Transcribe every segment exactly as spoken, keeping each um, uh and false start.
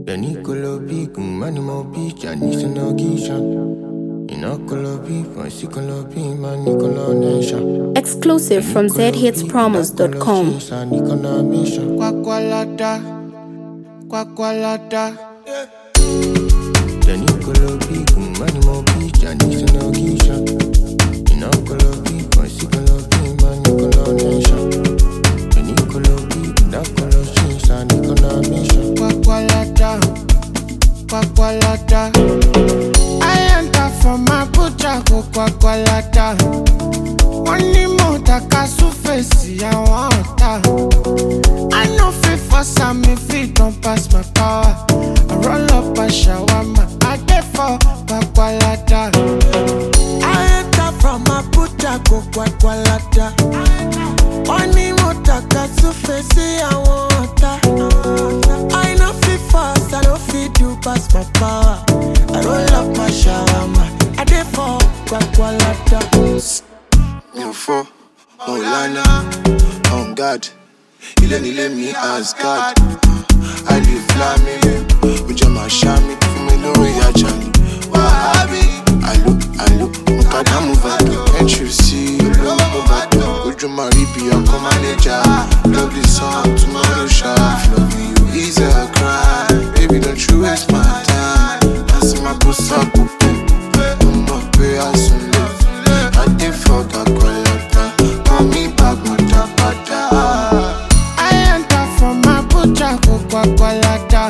Nicolo Big, money more beach, I need some nuggition. Inocolo beef, I see color beef, my Nicolo nation. Exclusive from z hits promos dot com. Quacqualata, quacqualata. Nicolo Big, money more beach, I need some nuggition. Inocolo beef, I see color beef, my Nicolo nation. Nicolo beef, that color she's a Nicolo nation. Quacqualata, quacqualata. I enter from my butcher, go quacqualata. One more taka su face, I want that. I know fit for some if it don't pass my power. I roll up a shawarma, I get for quacqualata. I enter from my butcher, go quacqualata. One more taka su face, I want that. I know fit fast, I don't fit do pass my power. I roll up my shawarma, I get for quacqualata. For Maulana, on God, he let me let me ask God. I live flaming, with my shami, for me no reaction. Wahabi, I look, I look, Mukada move out, can't you see? Look, move out, would you marry be a manager? Love this song, tomorrow shop. Love you is a crime, baby, don't you waste my time. I see my puss up, I'm up where I soon live. I did for that quality, call me back, Mutabata. I enter from my butcher, go quacqualata.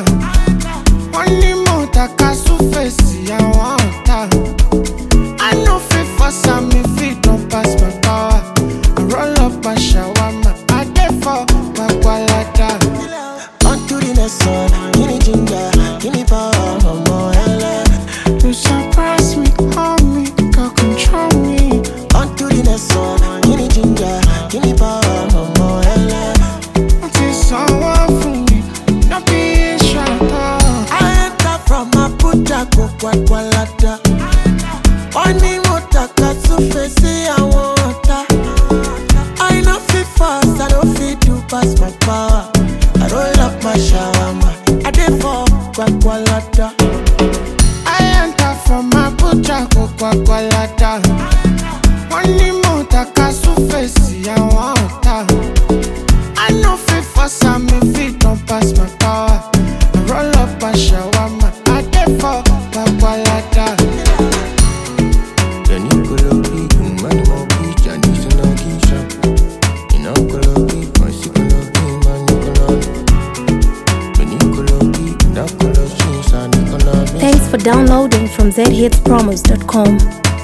One more taka su face, I want that. I know fit for some if it don't pass my power. I roll up a shawarma, I get for quacqualata. On to the next one, give me ginger, give me power, mama, Ella. You surprise me, hold me, girl, control me. On to the next one, give me ginger, give me power, mama, Ella. Until someone for me, not be a shadow. I enter from my butcher, go quacqualata. One more taka su face, I want that. I know fit fast, I don't fit do pass my power. I roll up my shawarma, I did for quacqualata. I enter from my butcher, go quacqualata. One more taka su face, I want that. I know fit for some if it don't pass my power. I roll up a shawarma, I get for quacqualata. Nicolo Big, money more beach, I need some nuggition. Inocolo Big, I see color beef, my Nicolo. Nicolo Big, that color she's a Nicolo. Thanks for downloading from z hits promos dot com.